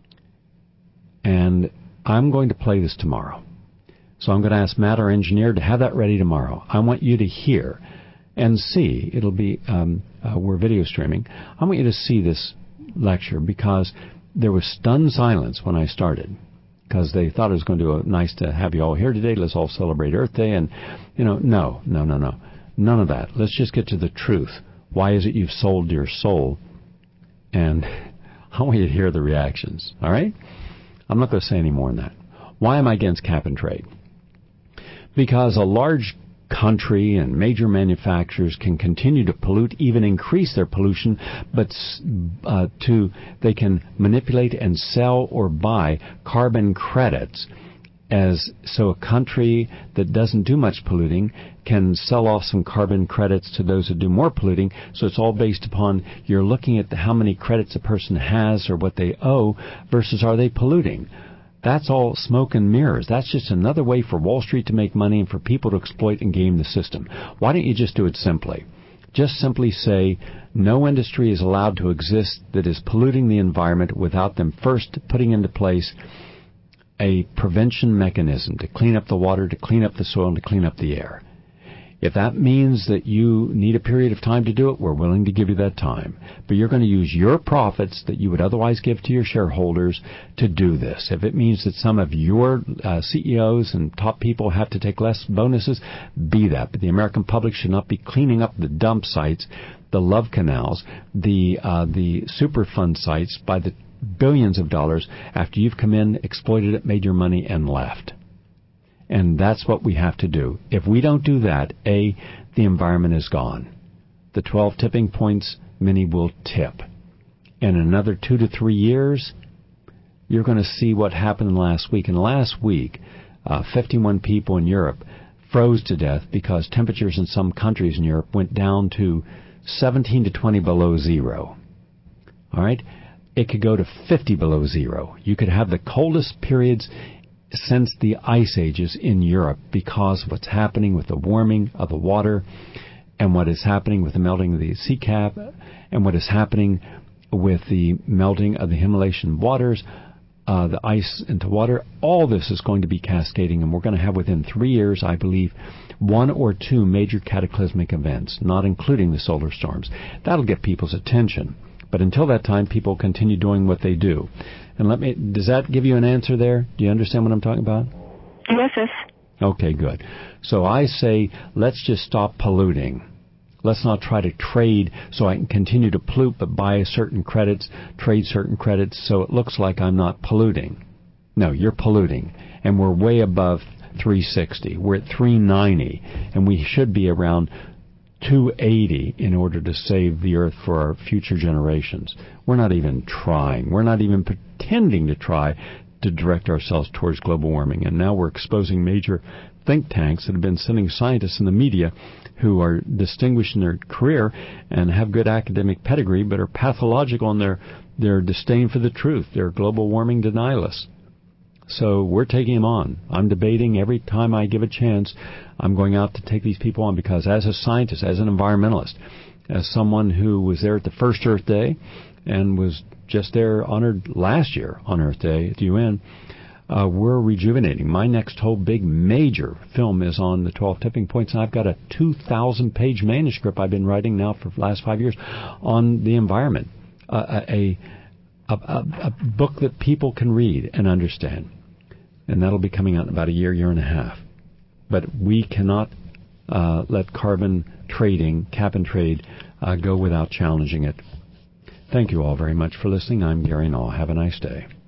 And I'm going to play this tomorrow. So I'm going to ask Matt, our engineer, to have that ready tomorrow. I want you to hear and see. It'll be, we're video streaming. I want you to see this lecture because there was stunned silence when I started, because they thought it was going to be nice to have you all here today. Let's all celebrate Earth Day. And, no. None of that. Let's just get to the truth. Why is it you've sold your soul? And I want you to hear the reactions. All right? I'm not going to say any more than that. Why am I against cap and trade? Because a large country and major manufacturers can continue to pollute, even increase their pollution, but they can manipulate and sell or buy carbon credits. So a country that doesn't do much polluting can sell off some carbon credits to those that do more polluting. So it's all based upon you're looking at how many credits a person has or what they owe versus are they polluting. That's all smoke and mirrors. That's just another way for Wall Street to make money and for people to exploit and game the system. Why don't you just do it simply? Just simply say no industry is allowed to exist that is polluting the environment without them first putting into place a prevention mechanism to clean up the water, to clean up the soil, and to clean up the air. If that means that you need a period of time to do it, we're willing to give you that time. But you're going to use your profits that you would otherwise give to your shareholders to do this. If it means that some of your CEOs and top people have to take less bonuses, be that. But the American public should not be cleaning up the dump sites, the love canals, the Superfund sites by the billions of dollars after you've come in, exploited it, made your money, and left. And that's what we have to do. If we don't do that, the environment is gone. The 12 tipping points, many will tip. In another 2 to 3 years, you're going to see what happened last week. And last week, 51 people in Europe froze to death because temperatures in some countries in Europe went down to 17 to 20 below zero. All right? It could go to 50 below zero. You could have the coldest periods since the ice ages in Europe because of what's happening with the warming of the water and what is happening with the melting of the sea cap and what is happening with the melting of the Himalayan waters, the ice into water. All this is going to be cascading, and we're going to have within 3 years, I believe, 1 or 2 major cataclysmic events, not including the solar storms. That'll get people's attention. But until that time, people continue doing what they do. And does that give you an answer there? Do you understand what I'm talking about? Yes. Okay, good. So I say, let's just stop polluting. Let's not try to trade so I can continue to pollute, but buy certain credits, trade certain credits so it looks like I'm not polluting. No, you're polluting. And we're way above 360. We're at 390, and we should be around 280 in order to save the Earth for our future generations. We're not even trying. We're not even pretending to try to direct ourselves towards global warming. And now we're exposing major think tanks that have been sending scientists in the media who are distinguished in their career and have good academic pedigree, but are pathological in their disdain for the truth. They're global warming denialists. So we're taking them on. I'm debating every time I give a chance. I'm going out to take these people on because as a scientist, as an environmentalist, as someone who was there at the first Earth Day and was just there honored last year on Earth Day at the UN, we're rejuvenating. My next whole big major film is on the 12 tipping points, and I've got a 2,000-page manuscript I've been writing now for the last 5 years on the environment, a book that people can read and understand. And that'll be coming out in about a year and a half. But we cannot let carbon trading, cap and trade, go without challenging it. Thank you all very much for listening. I'm Gary Null. Have a nice day.